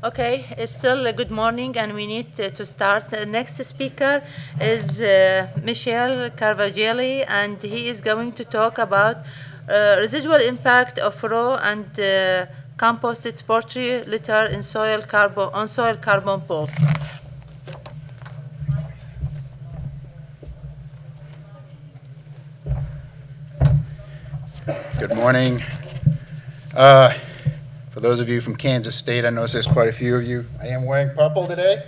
Okay, it's still good morning, and we need to start. The next speaker is Michel Carvagelli, and he is going to talk about residual impact of raw and composted poultry litter in soil carbon pools. Good morning. For those of you from Kansas State, I notice there's quite a few of you. I am wearing purple today,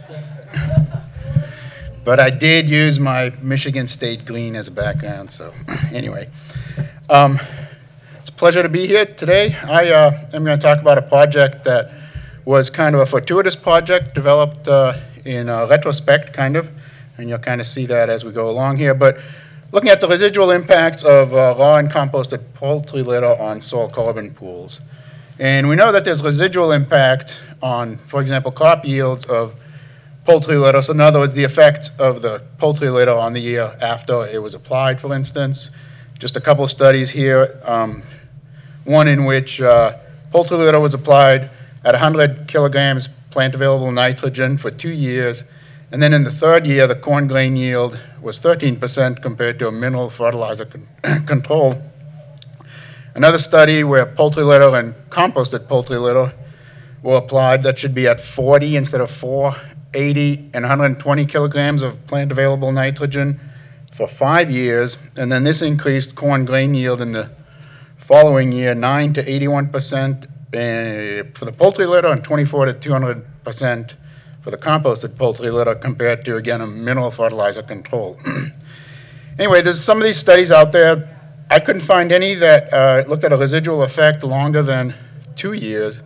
but I did use my Michigan State green as a background. So anyway, it's a pleasure to be here today. I am going to talk about a project that was kind of a fortuitous project developed in retrospect, kind of, and you'll kind of see that as we go along here. But looking at the residual impacts of raw and composted poultry litter on soil carbon pools. And we know that there's residual impact on, for example, crop yields of poultry litter. So in other words, the effect of the poultry litter on the year after it was applied, for instance. Just a couple of studies here. One in which poultry litter was applied at 100 kilograms plant available nitrogen for 2 years. And then in the third year, the corn grain yield was 13% compared to a mineral fertilizer control. Another study where poultry litter and composted poultry litter were applied, that should be at 40 instead of 4, 80, and 120 kilograms of plant available nitrogen for 5 years. And then this increased corn grain yield in the following year 9 to 81% for the poultry litter and 24 to 200% for the composted poultry litter compared to, again, a mineral fertilizer control. Anyway, there's some of these studies out there. I couldn't find any that looked at a residual effect longer than 2 years.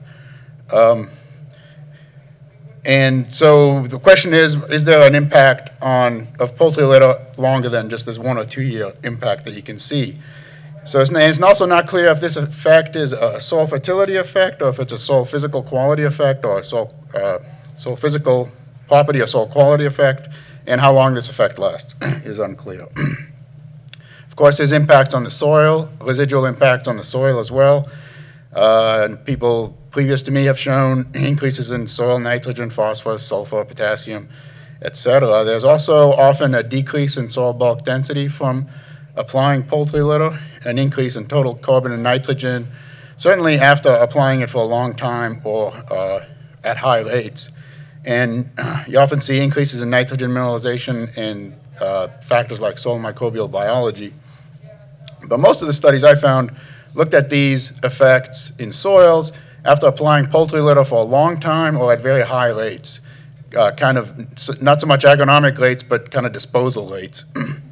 And so the question is there an impact of poultry litter longer than just this 1 or 2 year impact that you can see? So it's also not clear if this effect is a soil fertility effect or if it's a soil physical quality effect or a soil physical property or soil quality effect, and how long this effect lasts is unclear. Of course, there's impacts on the soil, residual impacts on the soil as well. And people previous to me have shown increases in soil nitrogen, phosphorus, sulfur, potassium, etc. There's also often a decrease in soil bulk density from applying poultry litter, an increase in total carbon and nitrogen, certainly after applying it for a long time or at high rates. And you often see increases in nitrogen mineralization and factors like soil microbial biology. But most of the studies I found looked at these effects in soils after applying poultry litter for a long time or at very high rates, kind of not so much agronomic rates, but kind of disposal rates.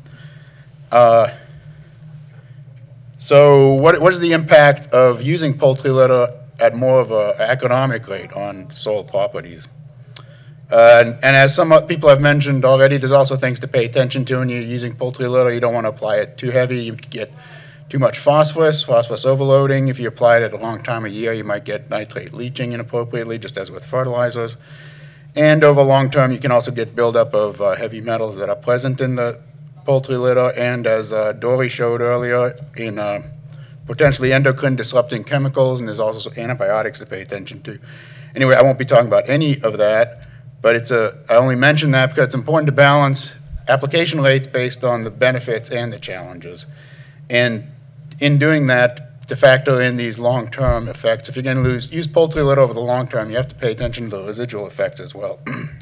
So what is the impact of using poultry litter at more of an economic rate on soil properties? And as some people have mentioned already, there's also things to pay attention to when you're using poultry litter. You don't want to apply it too heavy. You could get too much phosphorus overloading. If you apply it at a long time of year, you might get nitrate leaching inappropriately, just as with fertilizers. And over long term, you can also get buildup of heavy metals that are present in the poultry litter, and as Dory showed earlier, in potentially endocrine disrupting chemicals, and there's also antibiotics to pay attention to. Anyway, I won't be talking about any of that. But I only mention that because it's important to balance application rates based on the benefits and the challenges. And in doing that, to factor in these long-term effects, if you're going to use poultry litter over the long term, you have to pay attention to the residual effects as well.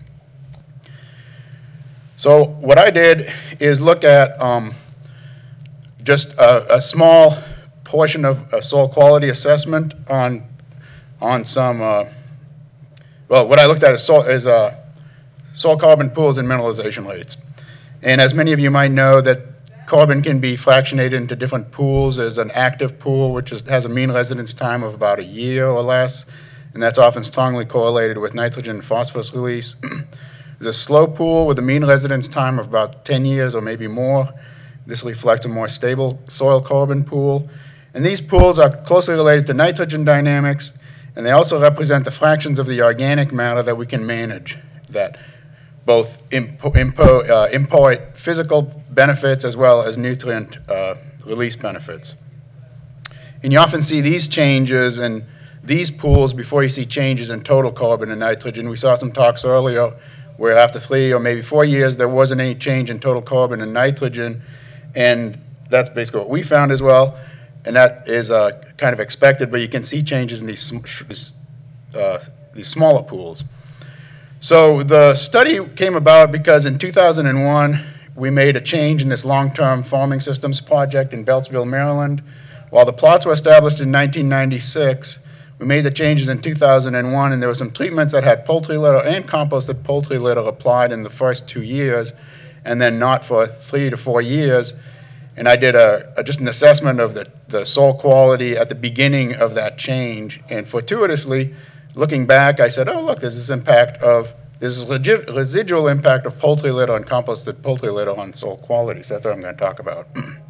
So what I did is look at just a small portion of a soil quality assessment on some well, what I looked at is soil carbon pools and mineralization rates. And as many of you might know, that carbon can be fractionated into different pools. There's an active pool, which has a mean residence time of about a year or less, and that's often strongly correlated with nitrogen and phosphorus release. There's a slow pool with a mean residence time of about 10 years or maybe more. This reflects a more stable soil carbon pool. And these pools are closely related to nitrogen dynamics, and they also represent the fractions of the organic matter that we can manage, that both impart physical benefits as well as nutrient release benefits. And you often see these changes in these pools before you see changes in total carbon and nitrogen. We saw some talks earlier where after 3 or maybe 4 years there wasn't any change in total carbon and nitrogen, and that's basically what we found as well, and that is kind of expected, but you can see changes in these smaller pools. So the study came about because in 2001 we made a change in this long-term farming systems project in Beltsville, Maryland. While the plots were established in 1996, we made the changes in 2001, and there were some treatments that had poultry litter and composted poultry litter applied in the first 2 years, and then not for 3 to 4 years. And I did just an assessment of the soil quality at the beginning of that change. And fortuitously, looking back, I said, oh, look, there's this residual impact of poultry litter and composted poultry litter on soil quality. So that's what I'm going to talk about.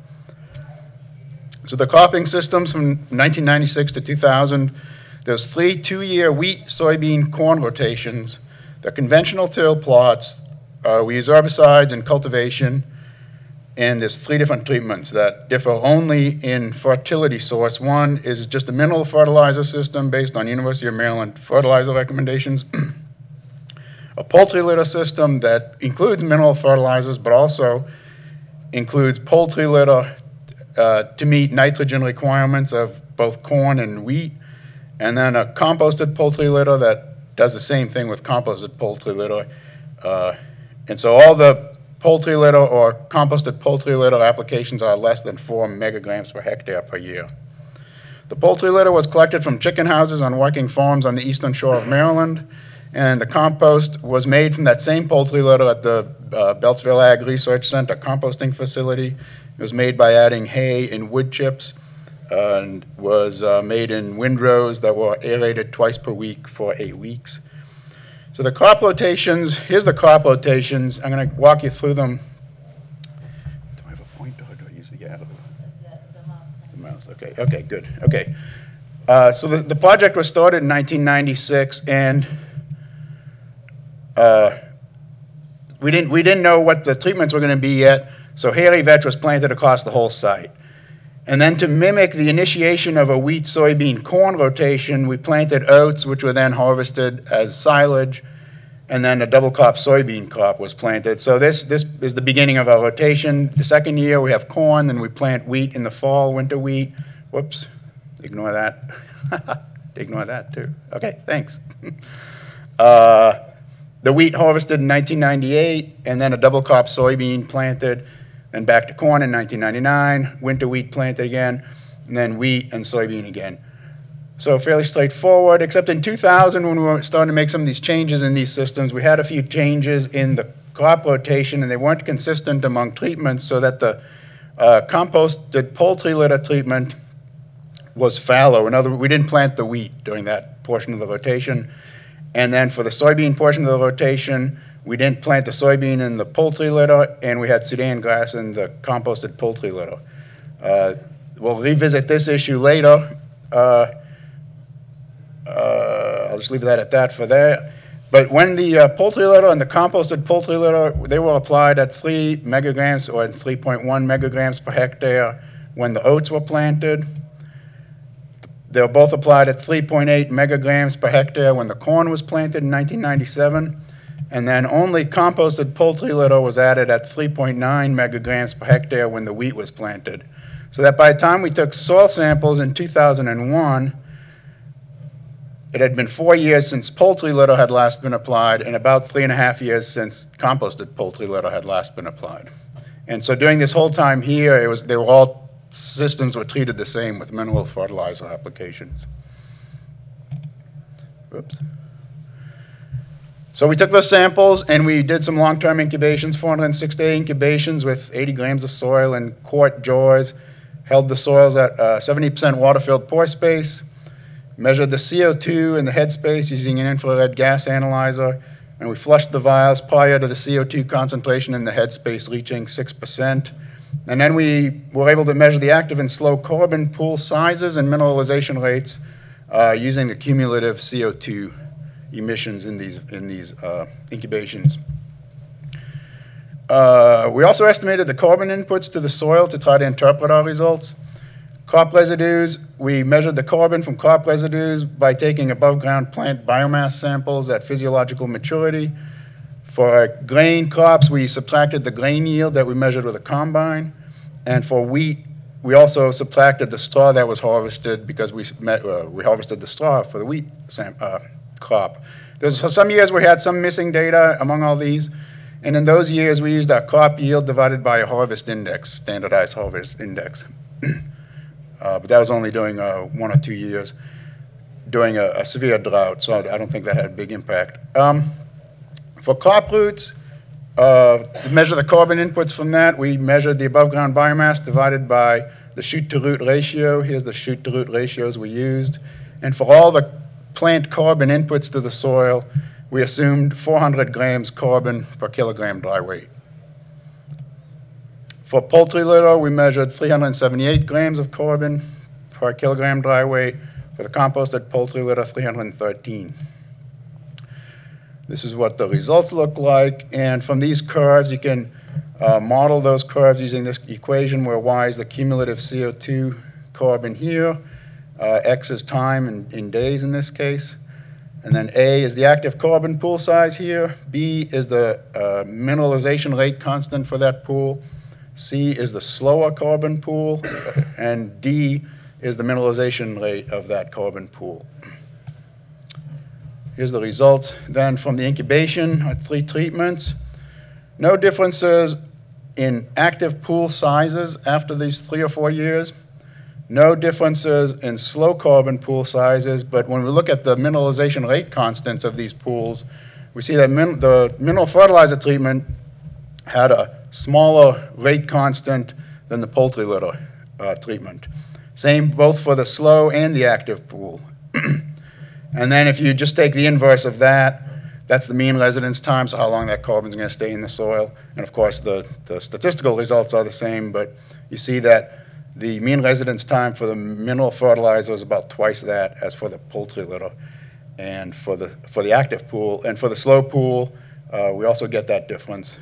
So the cropping systems from 1996 to 2000, there's 3 2-year wheat, soybean, corn rotations. They're conventional till plots. We use herbicides in cultivation, and there's 3 different treatments that differ only in fertility source. One is just a mineral fertilizer system based on University of Maryland fertilizer recommendations. A poultry litter system that includes mineral fertilizers, but also includes poultry litter to meet nitrogen requirements of both corn and wheat, and then a composted poultry litter that does the same thing with composted poultry litter. And so all the poultry litter or composted poultry litter applications are less than 4 megagrams per hectare per year. The poultry litter was collected from chicken houses on working farms on the eastern shore of Maryland, and the compost was made from that same poultry litter at the Beltsville Ag Research Center composting facility. It was made by adding hay and wood chips, and was made in windrows that were aerated twice per week for 8 weeks. So the crop rotations, here's the crop rotations. I'm going to walk you through them. Do I have a pointer or do I use the arrow? The mouse. Okay, good. Okay. So the project was started in 1996, and we didn't know what the treatments were going to be yet, so hairy vetch was planted across the whole site. And then to mimic the initiation of a wheat, soybean, corn rotation, we planted oats, which were then harvested as silage, and then a double crop soybean crop was planted. So this is the beginning of our rotation. The second year we have corn, then we plant wheat in the fall, winter wheat. Whoops, ignore that. Ignore that too. Okay, thanks. The wheat harvested in 1998, and then a double crop soybean planted, then back to corn in 1999, winter wheat planted again, and then wheat and soybean again. So fairly straightforward, except in 2000 when we were starting to make some of these changes in these systems, we had a few changes in the crop rotation, and they weren't consistent among treatments, so that the composted poultry litter treatment was fallow. In other words, we didn't plant the wheat during that portion of the rotation. And then for the soybean portion of the rotation, we didn't plant the soybean in the poultry litter, and we had Sudan grass in the composted poultry litter. We'll revisit this issue later. I'll just leave that at that for there. But when the poultry litter and the composted poultry litter, they were applied at 3 megagrams or 3.1 megagrams per hectare when the oats were planted. They were both applied at 3.8 megagrams per hectare when the corn was planted in 1997. And then only composted poultry litter was added at 3.9 megagrams per hectare when the wheat was planted. So that by the time we took soil samples in 2001, it had been 4 years since poultry litter had last been applied, and about 3.5 years since composted poultry litter had last been applied. And so during this whole time here, they were all systems were treated the same with mineral fertilizer applications. Oops. So we took those samples and we did some long-term incubations, 406-day incubations with 80 grams of soil in quart jars, held the soils at 70% water-filled pore space, measured the CO2 in the head space using an infrared gas analyzer, and we flushed the vials prior to the CO2 concentration in the head space reaching 6%. And then we were able to measure the active and slow carbon pool sizes and mineralization rates using the cumulative CO2 emissions in these incubations. We also estimated the carbon inputs to the soil to try to interpret our results. Crop residues, we measured the carbon from crop residues by taking above-ground plant biomass samples at physiological maturity. For grain crops, we subtracted the grain yield that we measured with a combine. And for wheat, we also subtracted the straw that was harvested because we harvested the straw for the wheat crop. There's some years we had some missing data among all these. And in those years, we used our crop yield divided by a harvest index, standardized harvest index. But that was only during 1 or 2 years during a severe drought, so I don't think that had a big impact. For crop roots, to measure the carbon inputs from that, we measured the above-ground biomass divided by the shoot-to-root ratio. Here's the shoot-to-root ratios we used. And for all the plant carbon inputs to the soil, we assumed 400 grams carbon per kilogram dry weight. For poultry litter, we measured 378 grams of carbon per kilogram dry weight. For the composted poultry litter, 313. This is what the results look like. And from these curves, you can model those curves using this equation where y is the cumulative CO2 carbon here, x is time in days in this case. And then A is the active carbon pool size here. B is the mineralization rate constant for that pool. C is the slower carbon pool. And D is the mineralization rate of that carbon pool. Here's the results then from the incubation at 3 treatments. No differences in active pool sizes after these 3 or 4 years. No differences in slow carbon pool sizes, but when we look at the mineralization rate constants of these pools, we see that the mineral fertilizer treatment had a smaller rate constant than the poultry litter treatment. Same both for the slow and the active pool. And then if you just take the inverse of that, that's the mean residence time, so how long that carbon is going to stay in the soil. And of course, the statistical results are the same, but you see that the mean residence time for the mineral fertilizer is about twice that as for the poultry litter. And for the active pool, and for the slow pool, we also get that difference.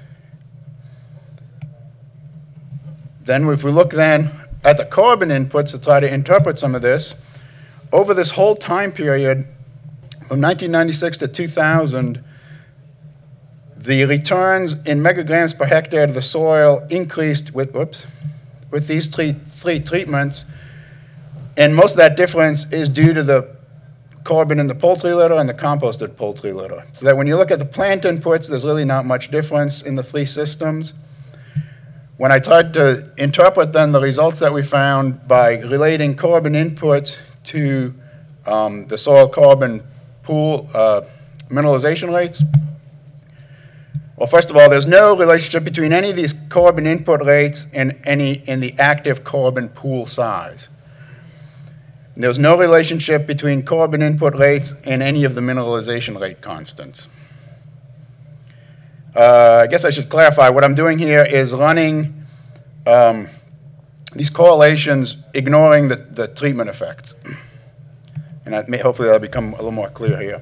Then if we look then at the carbon inputs to try to interpret some of this, over this whole time period, from 1996 to 2000, the returns in megagrams per hectare to the soil increased with these three treatments, and most of that difference is due to the carbon in the poultry litter and the composted poultry litter. So that when you look at the plant inputs, there's really not much difference in the 3 systems. When I tried to interpret then the results that we found by relating carbon inputs to the soil carbon pool mineralization rates, well, first of all, there's no relationship between any of these carbon input rates and the active carbon pool size. And there's no relationship between carbon input rates and any of the mineralization rate constants. I guess I should clarify. What I'm doing here is running these correlations, ignoring the treatment effects. And hopefully that'll become a little more clear here.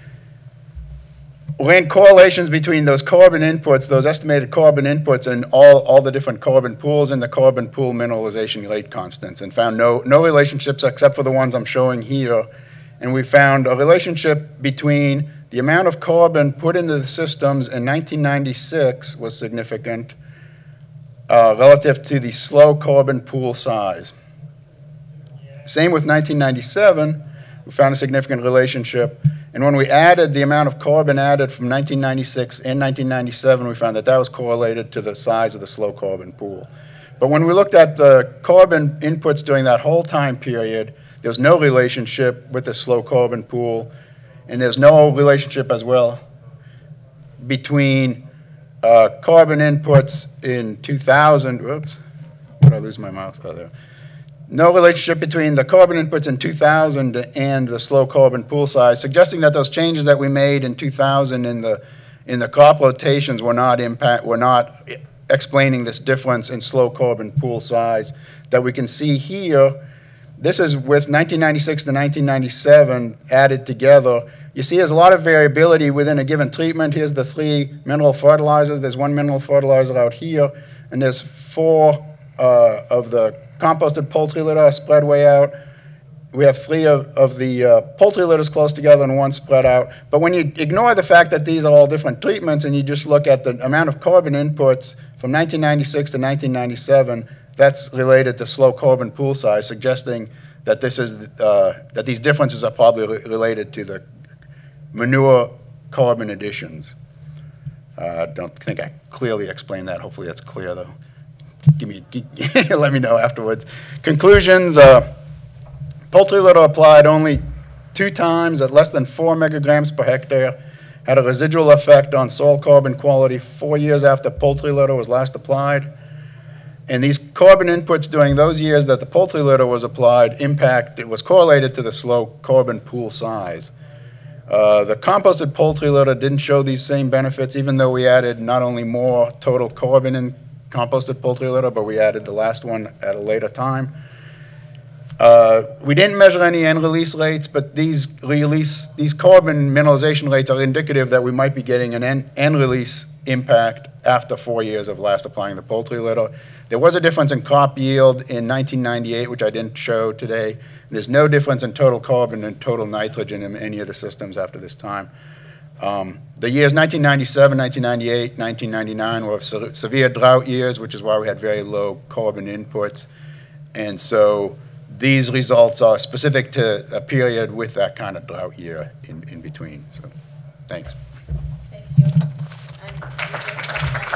We ran correlations between those carbon inputs, those estimated carbon inputs, and all the different carbon pools and the carbon pool mineralization rate constants, and found no relationships except for the ones I'm showing here. And we found a relationship between the amount of carbon put into the systems in 1996 was significant relative to the slow carbon pool size. Same with 1997, we found a significant relationship. And when we added the amount of carbon added from 1996 and 1997, we found that that was correlated to the size of the slow carbon pool. But when we looked at the carbon inputs during that whole time period, there was no relationship with the slow carbon pool, and there's no relationship as well between carbon inputs in 2000. Whoops, did I lose my mouse? Oh, there. No relationship between the carbon inputs in 2000 and the slow carbon pool size, suggesting that those changes that we made in 2000 in the crop rotations were not explaining this difference in slow carbon pool size that we can see here. This is with 1996 to 1997 added together. You see there's a lot of variability within a given treatment. Here's the 3 mineral fertilizers. There's 1 mineral fertilizer out here, and there's 4 of the composted poultry litter are spread way out. We have 3 of the poultry litters close together and 1 spread out. But when you ignore the fact that these are all different treatments and you just look at the amount of carbon inputs from 1996 to 1997, that's related to slow carbon pool size, suggesting that that these differences are probably related to the manure carbon additions. I don't think I clearly explained that. Hopefully that's clear, though. Let me know afterwards. Conclusions. Poultry litter applied only 2 times at less than 4 megagrams per hectare had a residual effect on soil carbon quality 4 years after poultry litter was last applied. And these carbon inputs during those years that the poultry litter was applied it was correlated to the slow carbon pool size. The composted poultry litter didn't show these same benefits, even though we added not only more total carbon in composted poultry litter, but we added the last one at a later time. We didn't measure any end release rates, but these carbon mineralization rates are indicative that we might be getting an end release impact after 4 years of last applying the poultry litter. There was a difference in crop yield in 1998, which I didn't show today. There's no difference in total carbon and total nitrogen in any of the systems after this time. The years 1997, 1998, 1999 were severe drought years, which is why we had very low carbon inputs. And so these results are specific to a period with that kind of drought year in between. So, thanks. Thank you. And